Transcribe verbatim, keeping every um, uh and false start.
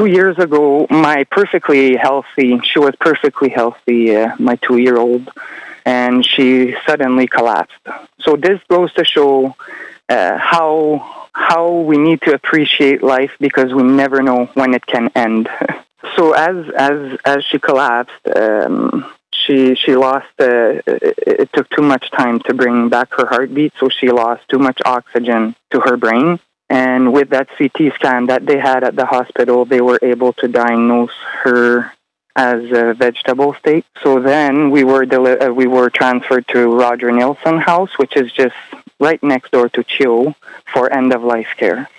two years ago, my perfectly healthy, she was perfectly healthy, uh, my two-year-old, and she suddenly collapsed. So this goes to show uh, how how we need to appreciate life, because we never know when it can end. So as as as she collapsed, um, she she lost. Uh, it, it took too much time to bring back her heartbeat, so she lost too much oxygen to her brain. And with that C T scan that they had at the hospital, they were able to diagnose her as a vegetable state. So then we were deli- uh, we were transferred to Roger Nielsen House, which is just right next door to C H I O, for end-of-life care.